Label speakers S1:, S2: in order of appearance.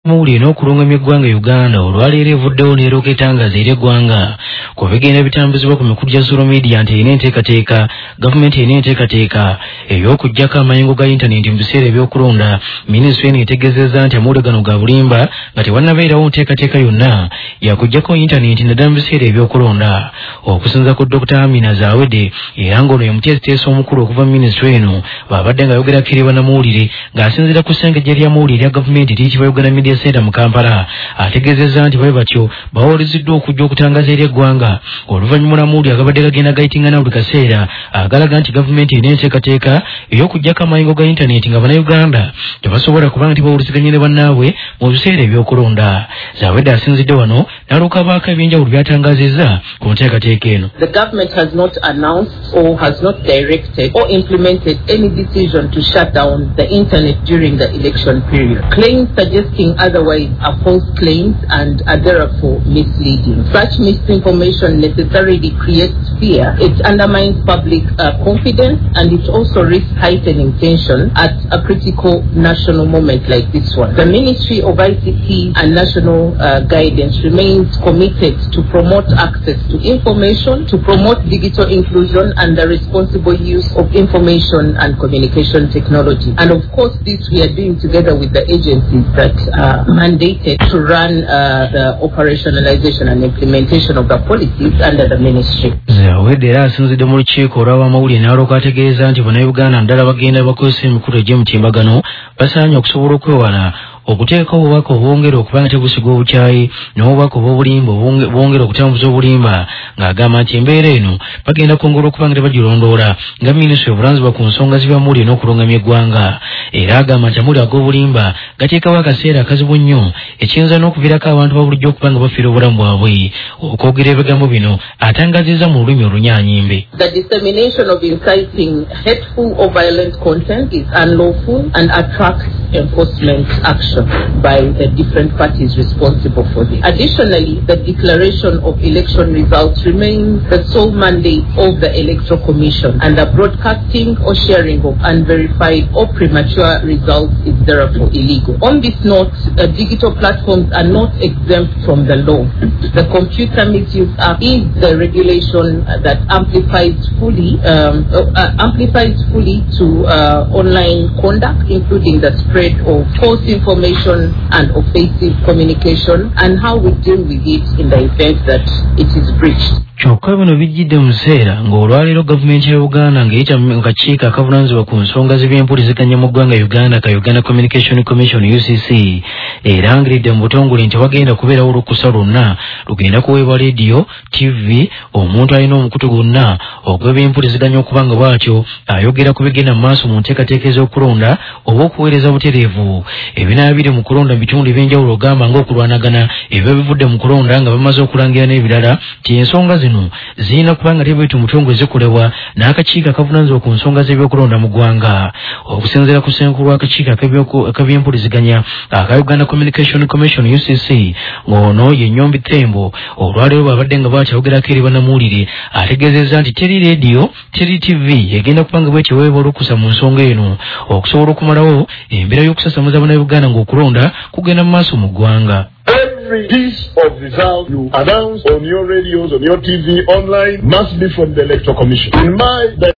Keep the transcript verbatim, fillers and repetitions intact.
S1: Muli n'okulungamya eggwanga Uganda olwaleero evuddewo leero ketangaza eri eggwanga ku bigenda bitambuzibwa ku mikulu gya social media nti erina enteekateeka gavumenti erina enteekateeka ey'okuggyako amayengo ga intaneti mu biseera ebyokulonda. Minisitule eno etegeezezza nti amawulire gano ga bulimba nga tewannabeerawo nteekateeka yonna yakuggyako intaneti naddala mu biseera ebyokulonda. Okusinza ku Dokita Amina Zawede era ng'ono ye muteesiteesi omukulu okuva mu minisitule eno bw'abadde ng'ayogerako eri bannamawulire ng'asinziira ku ssengejja ly'amawulire erya gavumenti eriyitibwa Uganda Media Center mu Kampala ategeezezza nti bwe batyo bawaliziddwa okujja okutangaza eri eggwanga oluvannyuma lw'amawulire agabadde gagenda gayitingana buli kaseera agalaga nti gavumenti erina enteekateeka ey'okuggyako amayengo ga intaneti nga bannayuganda tebasobola kuba nti bawuliziganye ne bannaabwe mu biseera ebyokulonda. Zawedde asinzidde wano n'alooka abaako ebyenjawulo by'atangazizza ku nteekateeka eno.
S2: The government has not announced or has not directed or implemented any decision to shut down the internet during the election period. Claims suggesting otherwise are false claims and are therefore misleading. Such misinformation necessarily creates fear. It undermines public uh, confidence and it also risks heightening tension at a critical national moment like this one. The Ministry of I C T and National uh, Guidance remains committed to promote access to information, to promote digital inclusion and the responsible use of information and communication technology. And of course, this we are doing together with the agencies that are mandated to run uh, the operationalization and implementation of the policies under the ministry.
S1: Zawedde era asinzidde mu lukiiko olw'abamawulire n'alooka ategeeza nti bannayuganda naddala bagenda bakozesa emikulu egy'emitimbagano basaanye okusobola okwewala okuteekawo obubaka obwongera okuba nga tebusiga obukyayi n'obubaka obw'obulimba bwongera okutambuza obulimba ng'agamba nti embeera eno bagenda kwongera okuba nga tebagirondoola nga minisitule obulanzibwa ku nsonga z'ebyamawulire n'okulungamya eggwanga. Era agamba nti amawulire ag'obulimba gateekawo akaseera akazibu nnyo ekiyinza n'okuviirako abantu ba bulijjo okuba nga bafiira obulamu bwabwe. Okwogera ebigambo bino atangazizza mu lulimi olunyaanyimbe.
S2: The dissemination of inciting hateful or violent content is unlawful and attracts enforcement action by the different parties responsible for this. Additionally, the declaration of election results remains the sole mandate of the Electoral Commission, and the broadcasting or sharing of unverified or premature results is therefore illegal. On this note, uh, digital platforms are not exempt from the law. The Computer Misuse Act is the regulation that amplifies fully um, uh, amplifies fully to uh, online conduct, including the spread of false information and offensive communication and how we deal with it in the event that it is breached.
S1: Kyokka bino bijjidde mu biseera ng'olwaleero gavumenti ya Uganda ng'eyita mu kakiiko akavunaanyizibwa ku nsonga z'ebyempuliziganya mu ggwanga Uganda ka Uganda Communication Commission U C C erangiridde mu butongole nti wagenda kubeerawo olukusa lwonna lugenda kuweebwa leediyo, T V, omuntu alina omukutu gwonna ogw'ebyempuliziganya okuba nga bw'atyo ayogera ku bigenda mu maaso mu nteekateeka ez'okulonda oba okuweereza butereevu. Ebinaaba biri mu kulonda mu bitundu eby'enjawulo ogamba ng'okulwanagana ebiba bivudde mu kulonda nga bamaze okulangira n'ebirala ti ensonga zino zirina kubanga tebwete omutongole zikolebwa n'akakiiko akavunaanyizibwa ku nsonga z'ebyokulonda mu ggwanga. Okusinziira ku ssenkulu w'akakiiko akabyempuliziganya aka Uganda Communication Commission U C C ng'ono ye Nnyombi Thembo olwaleero bw'abadde nga bw'akyayogerako eri bannamawulire ategeezezza nti teri leediyo, teri T V egenda kubanga bw'etyo weebwa olukusa mu nsonga eno okusobola okumalawo embeera y'okusasamuza bannayuganda ng'okulonda kugenda mu maaso mu ggwanga.
S3: Every piece of result you announce on your radios, on your T V, online, must be from the Electoral Commission. In my